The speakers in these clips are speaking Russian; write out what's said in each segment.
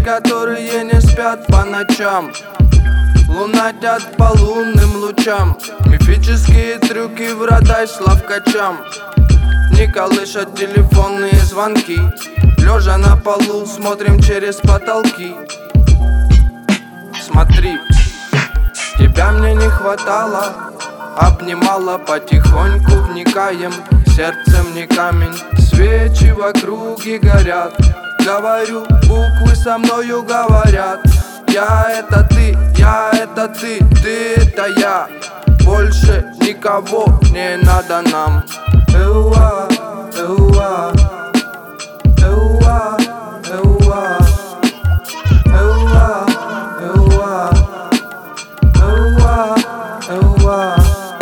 которые не спят по ночам, лунатят по лунным лучам. Мифические трюки в радай ловкачам. Не колышат телефонные звонки. Лежа на полу, смотрим через потолки. Смотри, тебя мне не хватало. Обнимала потихоньку, вникаем. Сердцем не камень, свечи в округе горят. Говорю, буквы со мною говорят. Я это ты, я это ты, ты это я. Больше никого не надо нам. Эуа, эуа, эуа, эуа, эуа, эуа, эуа, эуа.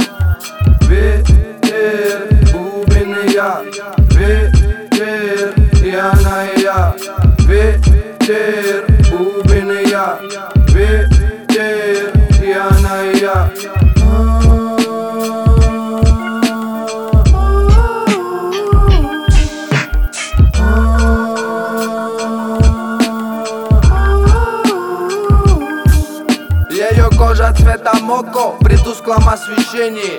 Ветер, бубен и я. Ветер, и она и я. Ветер, бубен и я. Ветер, и она и я. Ее кожа цвета моко при тусклом освещении.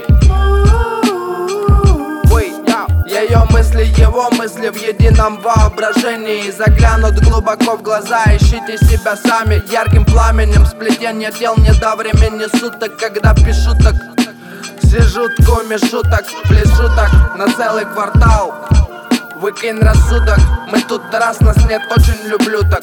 Ее мысли, его мысли в едином воображении. Заглянут глубоко в глаза, ищите себя сами. Ярким пламенем сплетение тел не до времени суток. Когда пишу так, сижу в коме шуток, пляшу так на целый квартал. Выкинь рассудок, мы тут раз, нас нет, очень люблю так.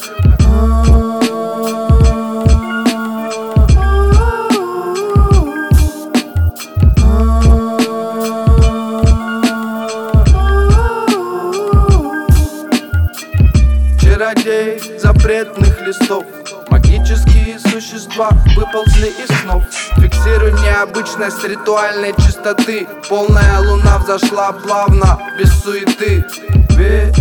Чародей запретных листов, магические существа выползли из снов. Фиксируй необычность ритуальной чистоты. Полная луна взошла плавно, без суеты.